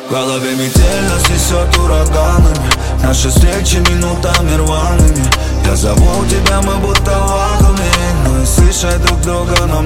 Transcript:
В голове метель нас несет ураганами, наши встречи минутами рваными. Я зову тебя, мы будто в вакууме, но и слышать друг друга нам